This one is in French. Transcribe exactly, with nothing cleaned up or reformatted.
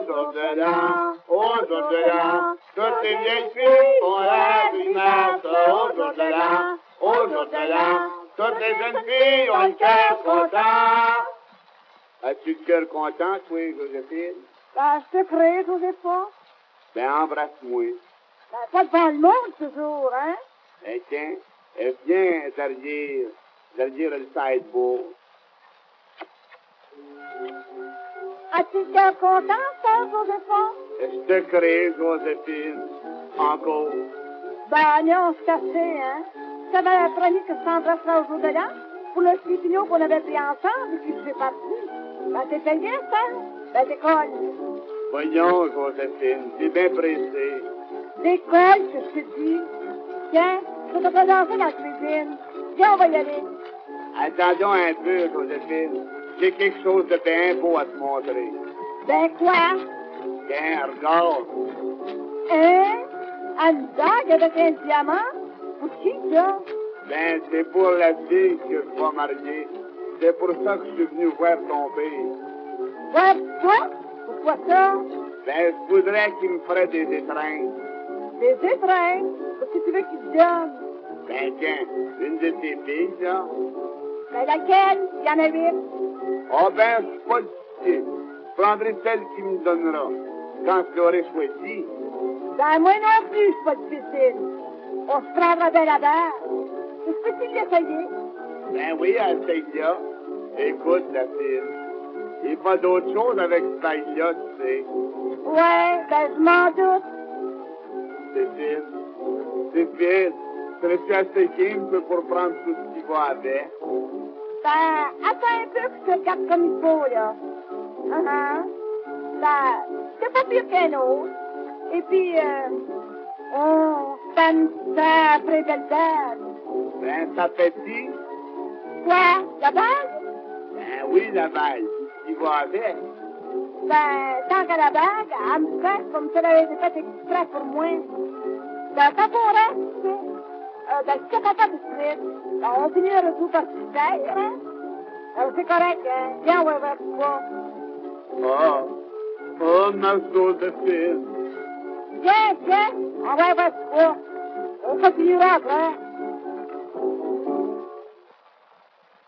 au-delà, au-delà, toutes les vieilles filles font la grimace, au-delà, au-delà, toutes les jeunes filles ont le cœur content. As-tu le cœur content, toi, Joséphine? Ben, je te prie, Josépha. Ben, embrasse-moi. Ben, pas devant le monde, toujours, hein? Ben, tiens, eh bien, derrière, derrière le sideboard. As-tu le cœur content, ça, Josépha? Je te crée, Joséphine. Encore. Ben, non, c'est assez, hein? Je t'avais promis que je t'embrasserais au jour de l'an pour le chipignon qu'on avait pris ensemble et puis je suis parti. Ben, t'es payé, ça? Ben, t'écolle. Voyons, Joséphine, t'es bien pressée. L'école, que je te dis. Tiens, je vais te présenter dans la cuisine. Viens, on va y aller. Attendons un peu, Joséphine. J'ai quelque chose de bien beau à te montrer. Ben, quoi? Tiens, regarde. Hein? Une bague avec un diamant? Pour qui, ça? Ben, c'est pour la fille que je vais marier. C'est pour ça que je suis venu voir ton père. Ouais, quoi? Pourquoi ça? Ben, je voudrais qu'il me ferait des étreintes. Des étreintes? Qu'est-ce que tu veux qu'il te donne? Ben, tiens, une de tes filles, là. Ben, laquelle? Il y en a huit. Ah, ben, je suis pas difficile. Je prendrai celle qui me donnera. Quand je l'aurai choisie. Ben, moi non plus, je suis pas difficile. On se prendra bien la barre. Est-ce que tu l'essayer? Ben oui, essaye-la. Écoute, la fille. Il n'y a pas d'autre chose avec ce bail-là, tu sais. Ouais, ben, je m'en doute. Cécile, Cécile, serais-tu assez game que pour prendre tout ce qui va avec? Ben, attends un peu que je te regarde comme il faut, là. Uh-huh. Ben, c'est pas pire qu'un autre. Et puis, euh, oh, c'est une sacrée belle bague. Ben, ça fait dit? Quoi? La bague? Ben oui, la balle. Tout ce qui va avec. Ben, tant qu'à la bague, elle me fait comme si elle avait été faite exprès pour moi. Ben, ça pourrait, tu sais. Euh, ben, je suis capable de suite. Ben, on finit le retour par se faire, hein? Euh, c'est correct, hein? Viens, on va voir quoi. Ah, oh, ma Joséphine. Viens, viens, on va voir quoi. On continuera après.